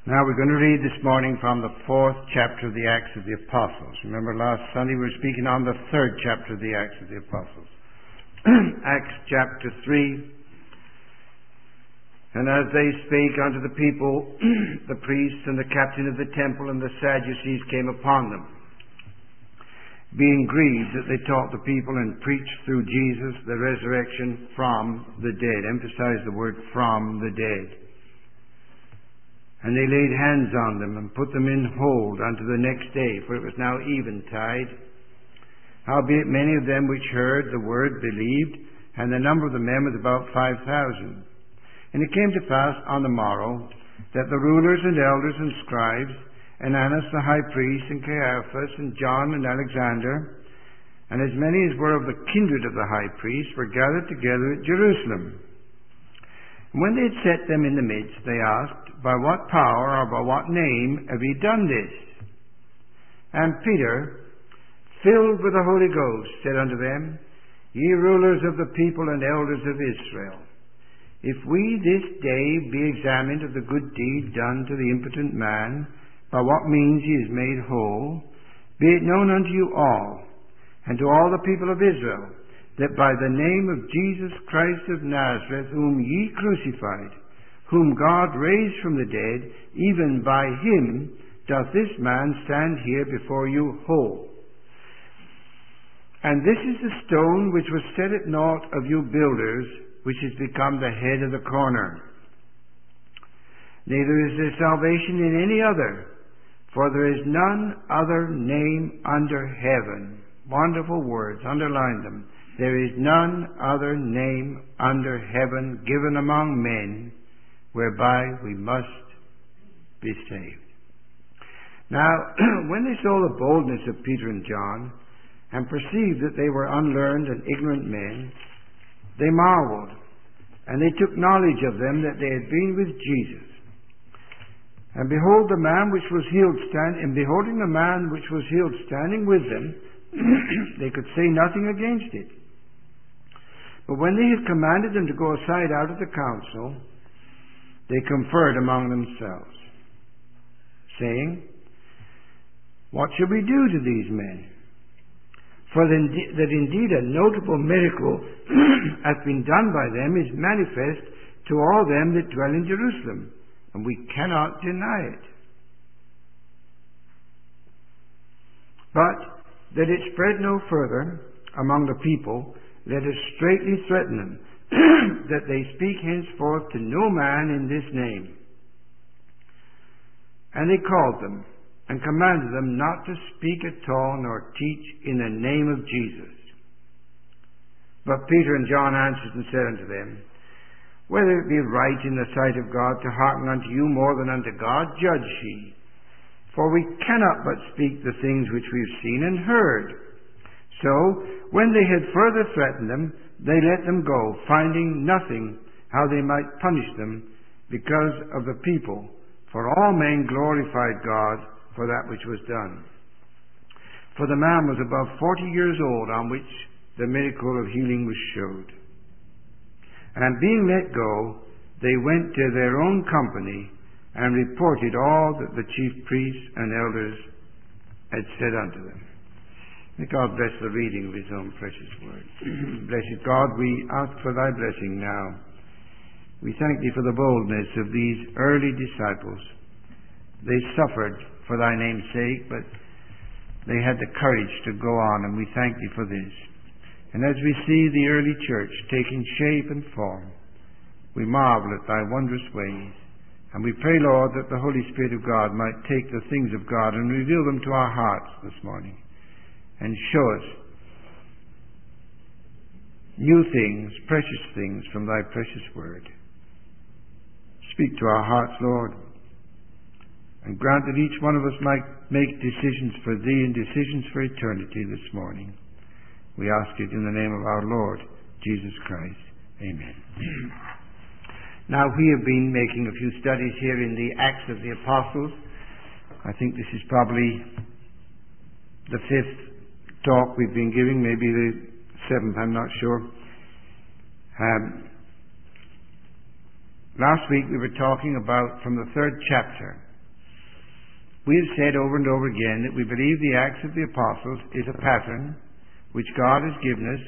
Now we're going to read this morning from the 4th chapter of the Acts of the Apostles. Remember last Sunday we were speaking on the 3rd chapter of the Acts of the Apostles. Acts chapter 3. And as they spake unto the people, the priests and the captain of the temple and the Sadducees came upon them, being grieved that they taught the people and preached through Jesus the resurrection from the dead. Emphasize the word from the dead. And they laid hands on them and put them in hold unto the next day, for it was now eventide. Howbeit many of them which heard the word believed, and the number of the men was about 5,000. And it came to pass on the morrow that the rulers and elders and scribes, and Annas the high priest, and Caiaphas, and John and Alexander, and as many as were of the kindred of the high priest, were gathered together at Jerusalem. And when they had set them in the midst, they asked, By what power or by what name have ye done this? And Peter, filled with the Holy Ghost, said unto them, Ye rulers of the people and elders of Israel, if we this day be examined of the good deed done to the impotent man, by what means he is made whole, be it known unto you all, and to all the people of Israel, that by the name of Jesus Christ of Nazareth, whom ye crucified, whom God raised from the dead, even by him doth this man stand here before you whole. And this is the stone which was set at naught of you builders, which is become the head of the corner. Neither is there salvation in any other, for there is none other name under heaven. Wonderful words, underline them. There is none other name under heaven given among men whereby we must be saved. Now, when they saw the boldness of Peter and John, and perceived that they were unlearned and ignorant men, they marveled, and they took knowledge of them that they had been with Jesus. And behold, the man which was healed beholding the man which was healed standing with them, they could say nothing against it. But when they had commanded them to go aside out of the council, they conferred among themselves, saying, What shall we do to these men? For that indeed a notable miracle hath been done by them is manifest to all them that dwell in Jerusalem, and we cannot deny it. But that it spread no further among the people, let us straitly threaten them, that they speak henceforth to no man in this name. And they called them, and commanded them not to speak at all, nor teach in the name of Jesus. But Peter and John answered and said unto them, Whether it be right in the sight of God to hearken unto you more than unto God, judge ye. For we cannot but speak the things which we have seen and heard. So, when they had further threatened them, they let them go, finding nothing how they might punish them because of the people. For all men glorified God for that which was done. For the man was above 40 years old on which the miracle of healing was showed. And being let go, they went to their own company and reported all that the chief priests and elders had said unto them. May God bless the reading of his own precious word. Blessed God, we ask for thy blessing now. We thank thee for the boldness of these early disciples. They suffered for thy name's sake, but they had the courage to go on, and we thank thee for this. And as we see the early church taking shape and form, we marvel at thy wondrous ways. And we pray, Lord, that the Holy Spirit of God might take the things of God and reveal them to our hearts this morning, and show us new things, precious things from thy precious word. Speak to our hearts, Lord, and grant that each one of us might make decisions for thee and decisions for eternity this morning. We ask it in the name of our Lord, Jesus Christ. Amen. Now, we have been making a few studies here in the Acts of the Apostles. I think this is probably the 5th talk we've been giving, maybe the 7th, I'm not sure. Last week we were talking about from the 3rd chapter We have said over and over again that we believe the Acts of the Apostles is a pattern which God has given us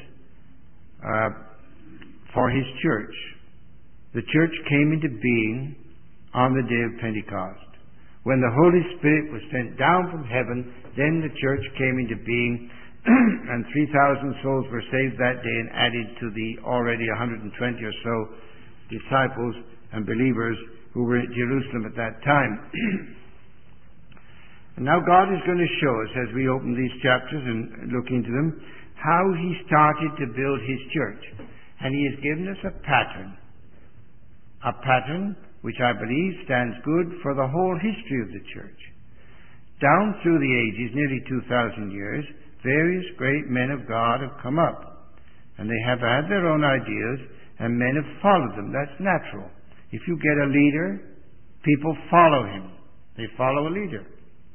for His church. The church came into being on the day of Pentecost. When the Holy Spirit was sent down from heaven, then the church came into being, and 3,000 souls were saved that day and added to the already 120 or so disciples and believers who were at Jerusalem at that time. And now God is going to show us, as we open these chapters and look into them, how He started to build His church. And He has given us a pattern which I believe stands good for the whole history of the church. Down through the ages, nearly 2,000 years, various great men of God have come up. And they have had their own ideas, and men have followed them. That's natural. If you get a leader, people follow him. They follow a leader.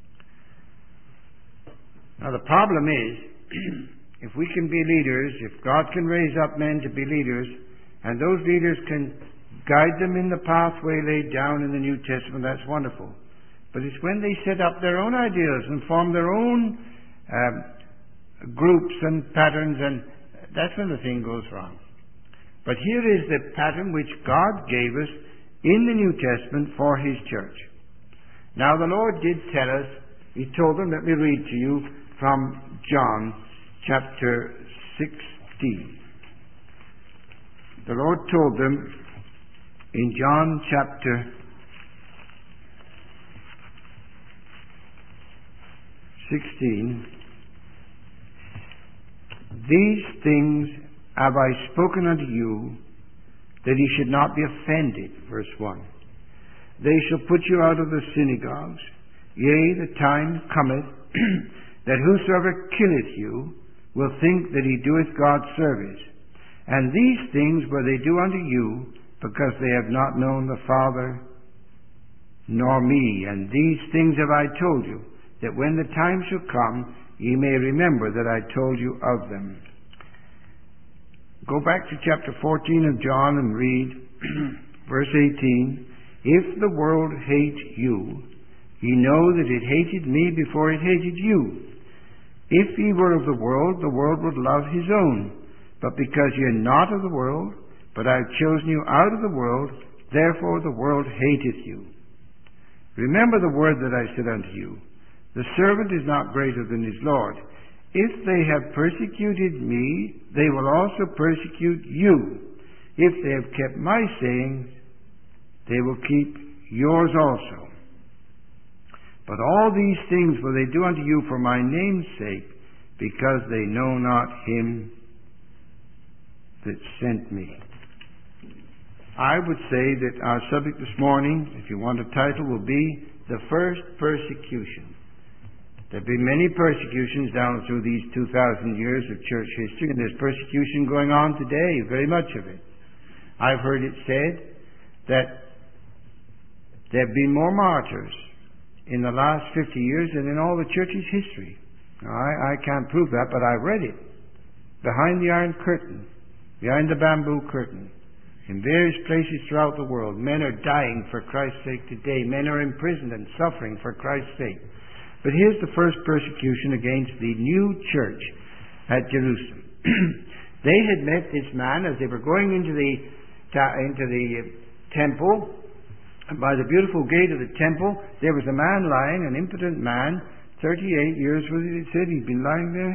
Now the problem is, if we can be leaders, if God can raise up men to be leaders, and those leaders can guide them in the pathway laid down in the New Testament, that's wonderful. But it's when they set up their own ideas and form their own groups and patterns, and that's when the thing goes wrong. But here is the pattern which God gave us in the New Testament for His church. Now the Lord did tell us, He told them, let me read to you from John chapter 16. The Lord told them in John chapter 16, these things have I spoken unto you, that ye should not be offended. Verse 1. They shall put you out of the synagogues. Yea, the time cometh, that whosoever killeth you will think that he doeth God's service. And these things will they do unto you, because they have not known the Father nor me. And these things have I told you, that when the time shall come, ye may remember that I told you of them. Go back to chapter 14 of John and read verse 18. If the world hate you, ye know that it hated me before it hated you. If ye were of the world would love his own. But because ye are not of the world, but I have chosen you out of the world, therefore the world hateth you. Remember the word that I said unto you, the servant is not greater than his Lord. If they have persecuted me, they will also persecute you. If they have kept my sayings, they will keep yours also. But all these things will they do unto you for my name's sake, because they know not him that sent me. I would say that our subject this morning, if you want a title, will be The First Persecution. There have been many persecutions down through these 2,000 years of church history, and there's persecution going on today, very much of it. I've heard it said that there have been more martyrs in the last 50 years than in all the church's history. Now, I can't prove that, but I've read it. Behind the Iron Curtain, behind the bamboo curtain, in various places throughout the world, men are dying for Christ's sake today. Men are imprisoned and suffering for Christ's sake. But here's the first persecution against the new church at Jerusalem. They had met this man as they were going into the temple. And by the beautiful gate of the temple, there was a man lying, an impotent man, 38 years, was it said? He'd been lying there.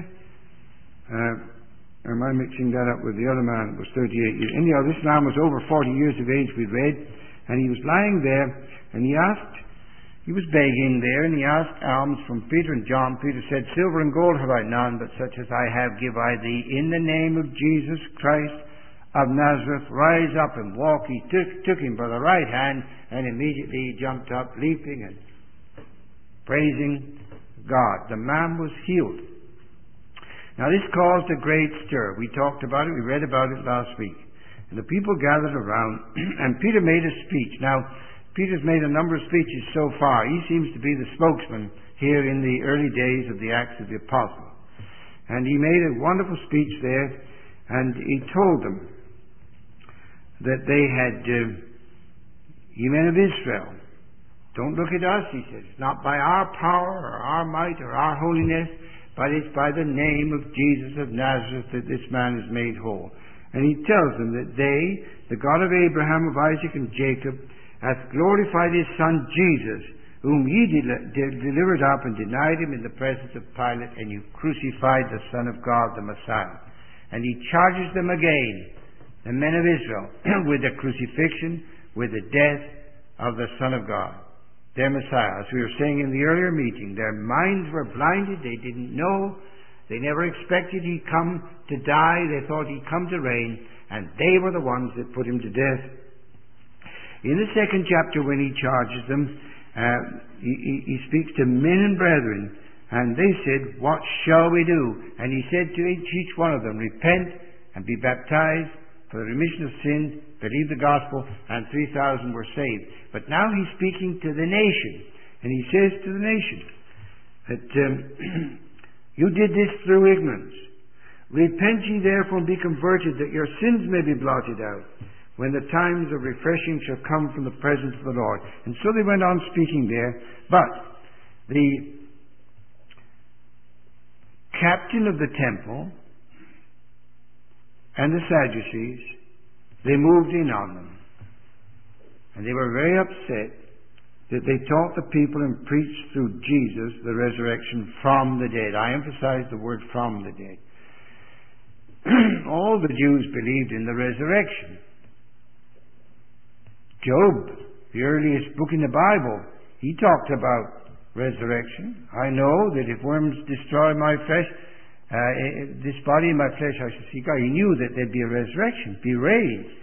Am I mixing that up with the other man that was 38 years? Anyhow, this man was over 40 years of age, we read, and he was lying there, and he was begging there, and he asked alms from Peter and John. Peter said, silver and gold have I none, but such as I have give I thee. In the name of Jesus Christ of Nazareth, rise up and walk. He took him by the right hand, and immediately he jumped up, leaping and praising God. The man was healed. Now this caused a great stir. We talked about it, we read about it last week. And the people gathered around, and Peter made a speech. Now, Peter's made a number of speeches so far. He seems to be the spokesman here in the early days of the Acts of the Apostles. And he made a wonderful speech there, and he told them that they had, ye men of Israel, Don't look at us, he says. It's not by our power or our might or our holiness, but it's by the name of Jesus of Nazareth that this man is made whole. And he tells them that they, the God of Abraham, of Isaac, and Jacob, hath glorified his Son Jesus, whom ye delivered up and denied him in the presence of Pilate, and you crucified the Son of God, the Messiah. And he charges them again, the men of Israel, with the crucifixion, with the death of the Son of God, their Messiah. As we were saying in the earlier meeting, their minds were blinded. They didn't know. They never expected he'd come to die. They thought he'd come to reign. And they were the ones that put him to death. In the second chapter, when he charges them, he speaks to men and brethren. And they said, what shall we do? And he said to each one of them, repent and be baptized for the remission of sins, believe the gospel, and 3,000 were saved. But now he's speaking to the nation. And he says to the nation that you did this through ignorance. Repent ye therefore and be converted, that your sins may be blotted out, when the times of refreshing shall come from the presence of the Lord. And so they went on speaking there. But the captain of the temple and the Sadducees, they moved in on them. And they were very upset that they taught the people and preached through Jesus the resurrection from the dead. I emphasize the word from the dead. All the Jews believed in the resurrection. Job, the earliest book in the Bible, he talked about resurrection. I know that if worms destroy my flesh, this body in my flesh I shall see God. He knew that there'd be a resurrection, be raised.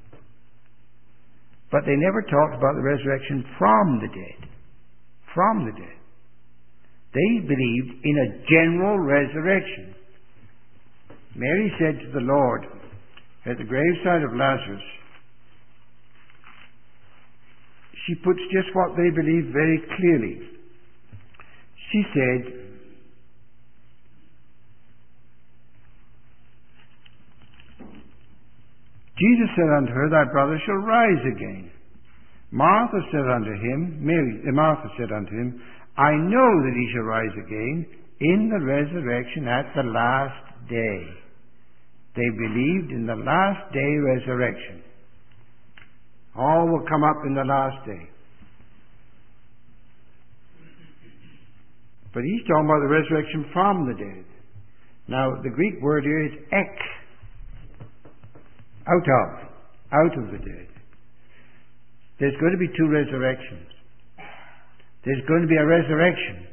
But they never talked about the resurrection from the dead. From the dead. They believed in a general resurrection. Mary said to the Lord at the graveside of Lazarus, she puts just what they believed very clearly. She said, Jesus said unto her, thy brother shall rise again. Martha said unto him, Martha said unto him, I know that he shall rise again in the resurrection at the last day. They believed in the last day resurrection. All will come up in the last day. But he's talking about the resurrection from the dead. Now, the Greek word here is ek. Out of the dead. There's going to be two resurrections. There's going to be a resurrection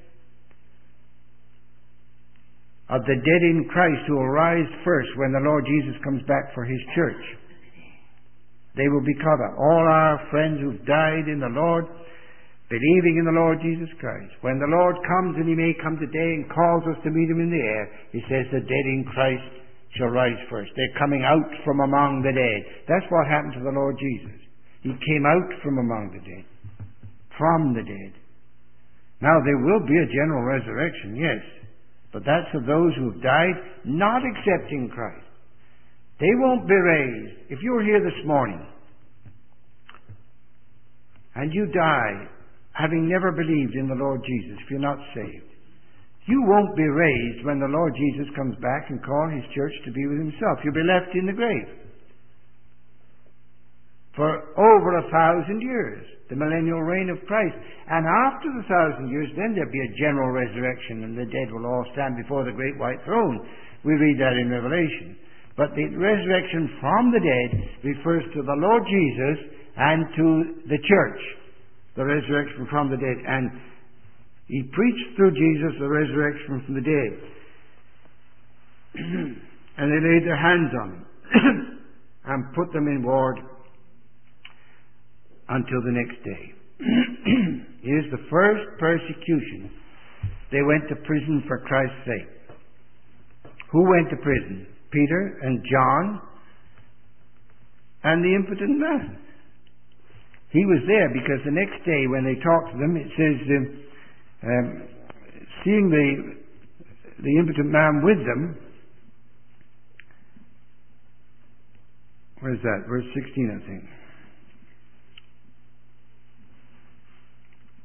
of the dead in Christ who will rise first when the Lord Jesus comes back for his church. They will be caught up. All our friends who've died in the Lord, believing in the Lord Jesus Christ. When the Lord comes, and he may come today and calls us to meet him in the air, he says the dead in Christ shall rise first. They're coming out from among the dead. That's what happened to the Lord Jesus. He came out from among the dead. From the dead. Now there will be a general resurrection, yes. But that's of those who have died not accepting Christ. They won't be raised. If you're here this morning and you die having never believed in the Lord Jesus, if you're not saved, you won't be raised when the Lord Jesus comes back and calls his church to be with himself. You'll be left in the grave for over 1,000 years, the millennial reign of Christ. And after the 1,000 years, then there'll be a general resurrection, and the dead will all stand before the great white throne. We read that in Revelation. But the resurrection from the dead refers to the Lord Jesus and to the church. The resurrection from the dead. And he preached through Jesus the resurrection from the dead. And they laid their hands on him and put them in ward until the next day. Here's the first persecution. They went to prison for Christ's sake. Who went to prison? Peter and John and the impotent man. He was there because the next day when they talked to them, it says, seeing the impotent man with them, where's that? Verse 16, I think.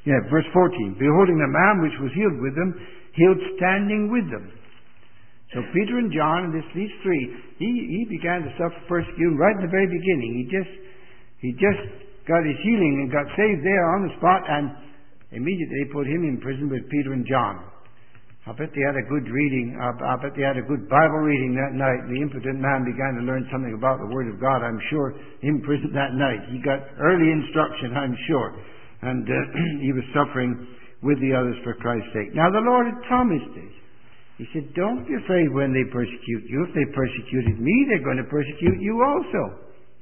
verse 14. Beholding the man which was healed with them, healed standing with them. So Peter and John and these three, he began to suffer persecution right in the very beginning. He just got his healing and got saved there on the spot, and immediately they put him in prison with Peter and John. I bet they had a good reading. I bet they had a good Bible reading that night. The impotent man began to learn something about the Word of God, I'm sure, in prison that night. He got early instruction, I'm sure. And he was suffering with the others for Christ's sake. Now the Lord had promised this. He said, don't be afraid when they persecute you. If they persecuted me, they're going to persecute you also.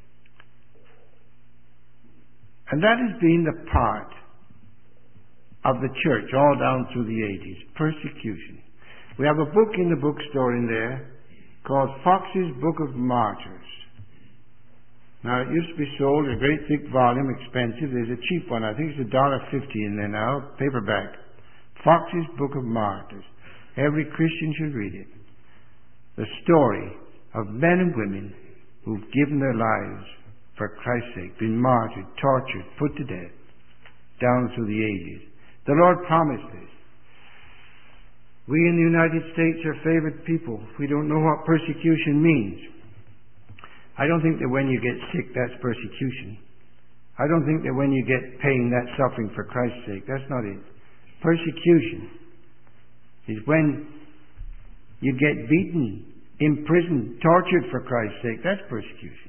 And that has been the part of the church all down through the ages. Persecution. We have a book in the bookstore in there called Fox's Book of Martyrs. Now, it used to be sold a great thick volume, expensive. There's a cheap one. I think it's $1.50 in there now, paperback. Fox's Book of Martyrs. Every Christian should read it. The story of men and women who've given their lives for Christ's sake, been martyred, tortured, put to death, down through the ages. The Lord promised this. We in the United States are favored people. We don't know what persecution means. I don't think that when you get sick, that's persecution. I don't think that when you get pain, that's suffering for Christ's sake. That's not it. Persecution is when you get beaten, imprisoned, tortured for Christ's sake. That's persecution.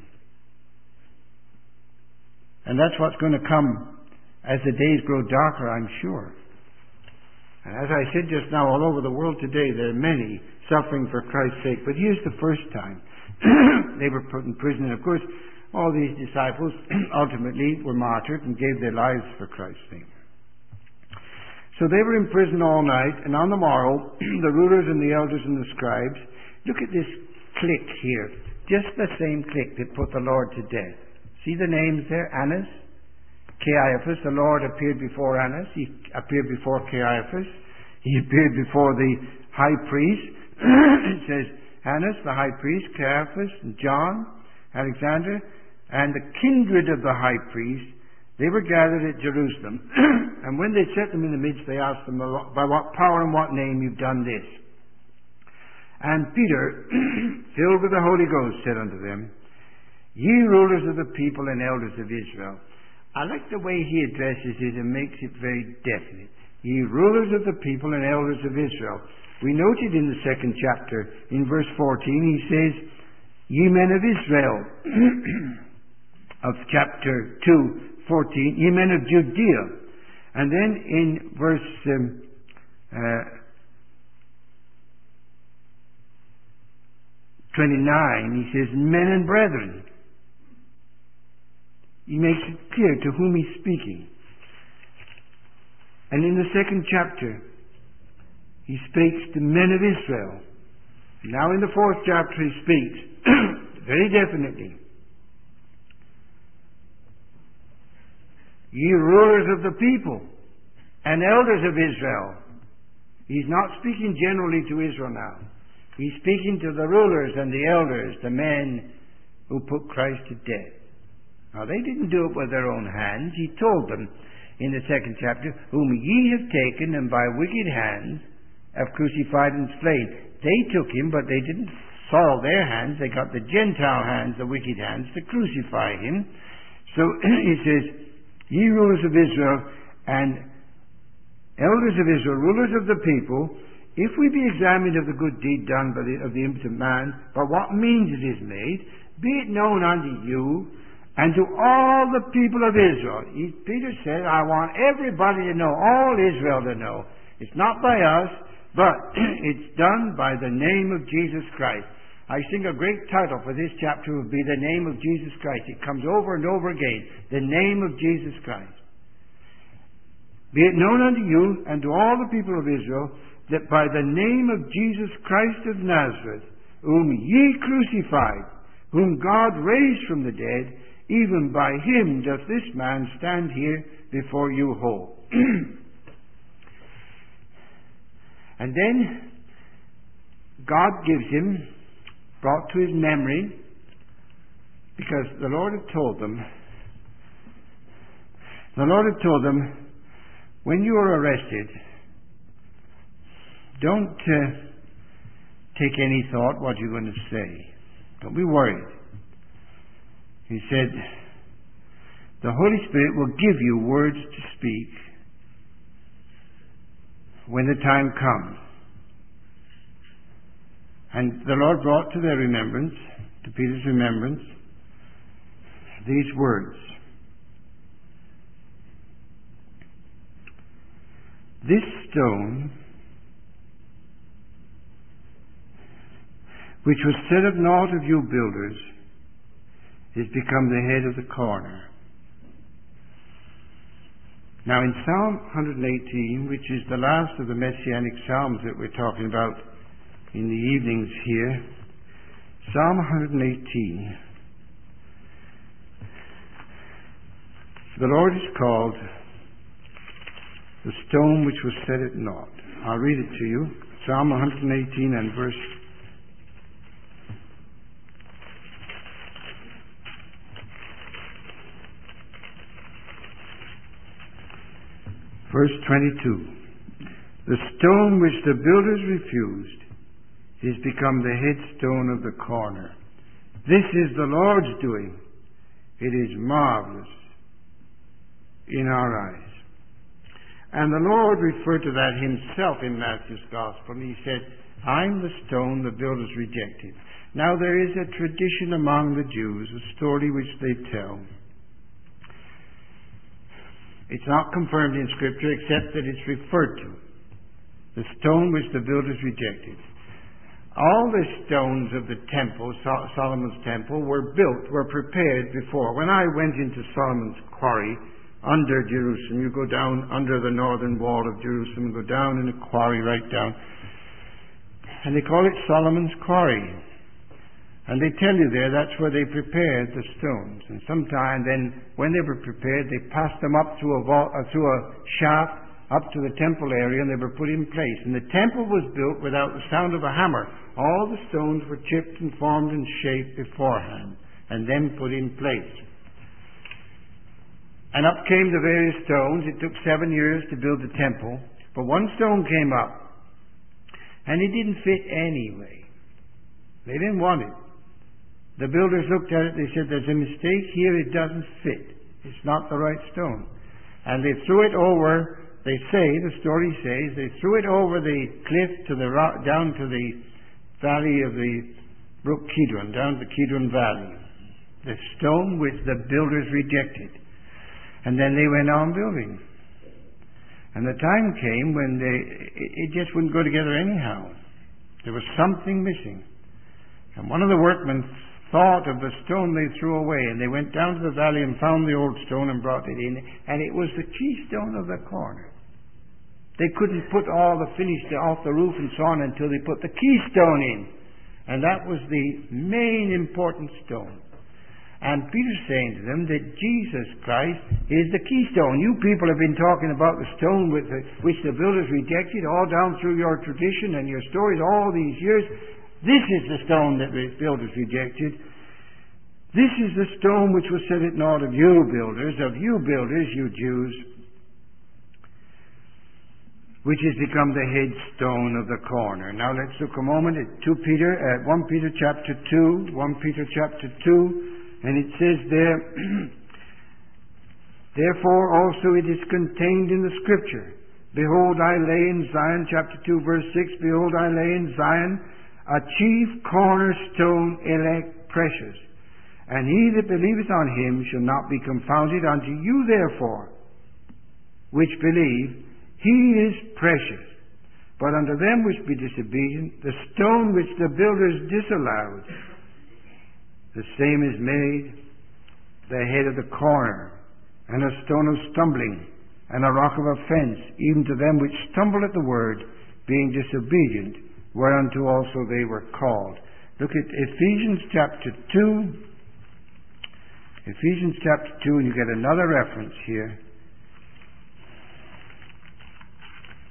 And that's what's going to come as the days grow darker, I'm sure. And as I said just now, all over the world today, there are many suffering for Christ's sake. But here's the first time they were put in prison. And of course, all these disciples ultimately were martyred and gave their lives for Christ's sake. So they were in prison all night, and on the morrow, the rulers and the elders and the scribes, look at this clique here. Just the same clique that put the Lord to death. See the names there? Annas, Caiaphas. The Lord appeared before Annas. He appeared before Caiaphas. He appeared before the high priest. It says Annas, the high priest, Caiaphas, and John, Alexander, and the kindred of the high priest. They were gathered at Jerusalem. And when they set them in the midst, they asked them, by what power and what name you've done this? And Peter, filled with the Holy Ghost, said unto them, Ye rulers of the people and elders of Israel. I like the way he addresses it and makes it very definite. Ye rulers of the people and elders of Israel. We noted in the second chapter, in verse 14, he says, Ye men of Israel, of chapter 2, 14, ye men of Judea. And then in verse 29, he says, men and brethren. He makes it clear to whom he's speaking. And in the second chapter, he speaks to men of Israel. Now in the fourth chapter, he speaks very definitely. Ye rulers of the people and elders of Israel. He's not speaking generally to Israel now. He's speaking to the rulers and the elders, the men who put Christ to death. Now, they didn't do it with their own hands. He told them in the second chapter, whom ye have taken and by wicked hands have crucified and slain. They took him, but they didn't soil their hands. They got the Gentile hands, the wicked hands, to crucify him. So he says, ye rulers of Israel and elders of Israel, rulers of the people, if we be examined of the good deed done of the impotent man, by what means it is made, be it known unto you and to all the people of Israel. Peter said, I want everybody to know, all Israel to know. It's not by us, but it's done by the name of Jesus Christ. I think a great title for this chapter would be the name of Jesus Christ. It comes over and over again. The name of Jesus Christ. Be it known unto you and to all the people of Israel that by the name of Jesus Christ of Nazareth, whom ye crucified, whom God raised from the dead, even by him doth this man stand here before you whole. And then God gives him, brought to his memory, because the Lord had told them, when you are arrested, don't take any thought what you're going to say. Don't be worried. He said, the Holy Spirit will give you words to speak when the time comes. And the Lord brought to their remembrance, to Peter's remembrance, these words. This stone, which was set at naught of you builders, is become the head of the corner. Now in Psalm 118, which is the last of the Messianic Psalms that we're talking about in the evenings here, Psalm 118, the Lord is called the stone which was set at naught. I'll read it to you. Psalm 118 and verse 22. The stone which the builders refused is become the headstone of the corner. This is the Lord's doing. It is marvelous in our eyes. And the Lord referred to that himself in Matthew's Gospel. He said, I'm the stone the builders rejected. Now there is a tradition among the Jews, a story which they tell. It's not confirmed in Scripture except that it's referred to. The stone which the builders rejected. All the stones of the temple, Solomon's temple, were prepared before. When I went into Solomon's quarry under Jerusalem, you go down under the northern wall of Jerusalem, go down in a quarry right down. And they call it Solomon's quarry. And they tell you there that's where they prepared the stones. And sometime then, when they were prepared, they passed them up through a shaft up to the temple area, and they were put in place. And the temple was built without the sound of a hammer. All the stones were chipped and formed and shaped beforehand, and then put in place. And up came the various stones. It took 7 years to build the temple, but one stone came up, and it didn't fit anyway. They didn't want it. The builders looked at it, they said, there's a mistake here, it doesn't fit. It's not the right stone. And they threw it over, they say, the story says, they threw it over the cliff to the rock, down to the valley of the brook Kidron, down to the Kidron Valley. The stone which the builders rejected. And then they went on building. And the time came when it just wouldn't go together anyhow. There was something missing. And one of the workmen thought of the stone they threw away, and they went down to the valley and found the old stone and brought it in, and it was the keystone of the corner. They couldn't put all the finish off the roof and so on until they put the keystone in, and that was the main important stone. And Peter's saying to them that Jesus Christ is the keystone. You people have been talking about the stone which the builders rejected all down through your tradition and your stories all these years. This is the stone that the builders rejected. This is the stone which was set at naught of you builders, you Jews, which has become the headstone of the corner. Now let's look a moment at 1 Peter chapter 2, and it says there, therefore also it is contained in the Scripture, behold, I lay in Zion, chapter 2, verse 6, behold, I lay in Zion a chief cornerstone, elect, precious. And he that believeth on him shall not be confounded. Unto you therefore, which believe, he is precious. But unto them which be disobedient, the stone which the builders disallowed, the same is made the head of the corner, and a stone of stumbling, and a rock of offense, even to them which stumble at the word, being disobedient, whereunto also they were called. Look at Ephesians chapter 2. Ephesians chapter 2, and you get another reference here.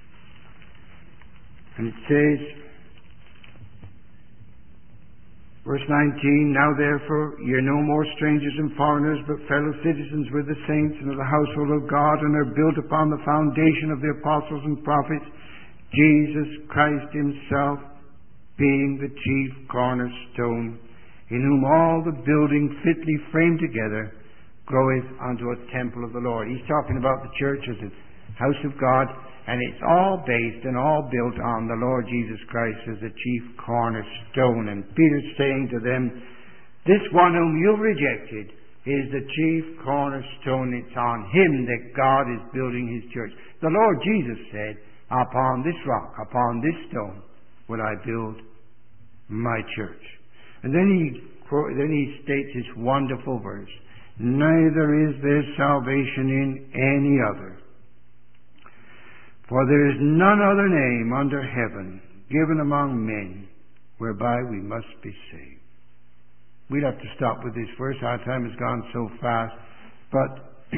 And it says, verse Verse 19, now therefore ye are no more strangers and foreigners, but fellow citizens with the saints and of the household of God, and are built upon the foundation of the apostles and prophets, Jesus Christ himself being the chief cornerstone, in whom all the building fitly framed together groweth unto a temple of the Lord. He's talking about the church as a house of God, and it's all based and all built on the Lord Jesus Christ as the chief cornerstone. And Peter's saying to them, this one whom you've rejected is the chief cornerstone. It's on him that God is building his church. The Lord Jesus said, upon this rock, upon this stone, will I build my church. And then he states this wonderful verse, neither is there salvation in any other. For there is none other name under heaven given among men whereby we must be saved. We'd have to stop with this verse. Our time has gone so fast. But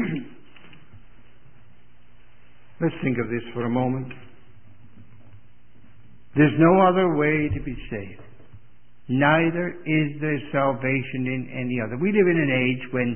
let's think of this for a moment. There's no other way to be saved. Neither is there salvation in any other. We live in an age when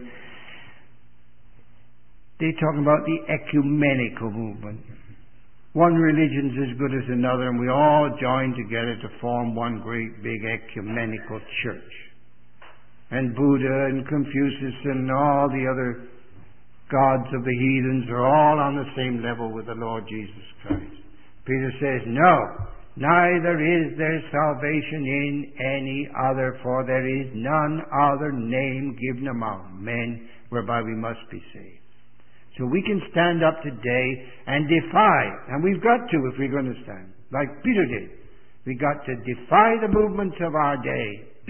they're talking about the ecumenical movement. One religion's as good as another, and we all join together to form one great big ecumenical church. And Buddha and Confucius and all the other gods of the heathens are all on the same level with the Lord Jesus Christ. Peter says, no, neither is there salvation in any other, for there is none other name given among men whereby we must be saved. So we can stand up today and defy, and we've got to if we're going to stand, like Peter did. We've got to defy the movements of our day.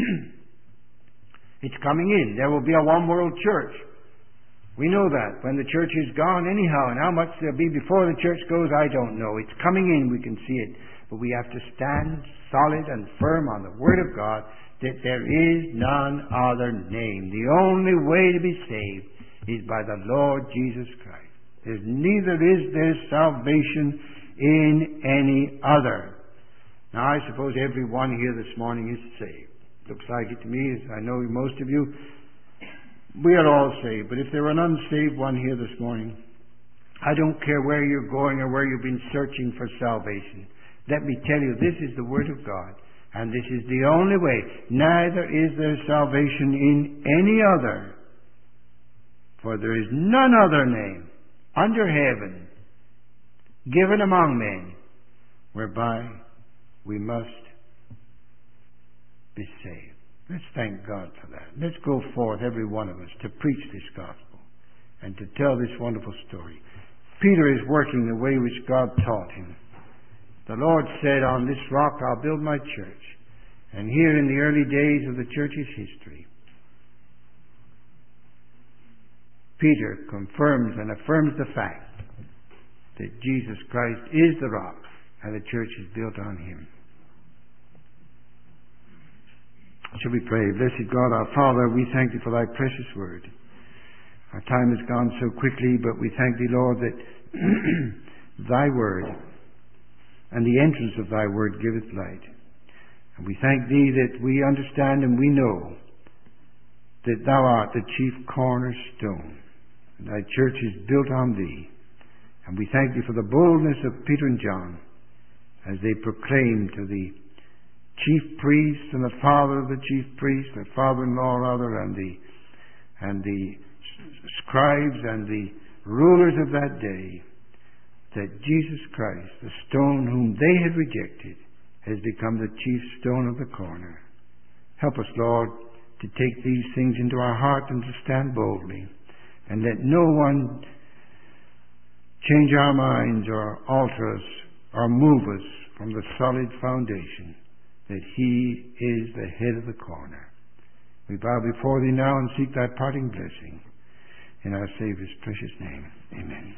It's coming in. There will be a one-world church. We know that. When the church is gone anyhow, and how much there'll be before the church goes, I don't know. It's coming in. We can see it. But we have to stand solid and firm on the Word of God that there is none other name. The only way to be saved is by the Lord Jesus Christ. Neither is there salvation in any other. Now I suppose everyone here this morning is saved. Looks like it to me, as I know most of you. We are all saved. But if there are an unsaved one here this morning, I don't care where you're going or where you've been searching for salvation. Let me tell you, this is the Word of God. And this is the only way. Neither is there salvation in any other. For there is none other name under heaven given among men whereby we must be saved. Let's thank God for that. Let's go forth, every one of us, to preach this gospel and to tell this wonderful story. Peter is working the way which God taught him. The Lord said, on this rock I'll build my church. And here in the early days of the church's history, Peter confirms and affirms the fact that Jesus Christ is the rock and the church is built on him. Shall we pray? Blessed God, our Father, we thank thee for thy precious word. Our time has gone so quickly, but we thank thee, Lord, that thy word and the entrance of thy word giveth light. And we thank thee that we understand and we know that thou art the chief cornerstone. Thy church is built on thee. And we thank thee for the boldness of Peter and John as they proclaim to the chief priest and the father of the chief priest, the father-in-law rather, and the scribes and the rulers of that day, that Jesus Christ, the stone whom they had rejected, has become the chief stone of the corner. Help us, Lord, to take these things into our heart and to stand boldly. And let no one change our minds or alter us or move us from the solid foundation that he is the head of the corner. We bow before thee now and seek thy parting blessing. In our Saviour's precious name. Amen.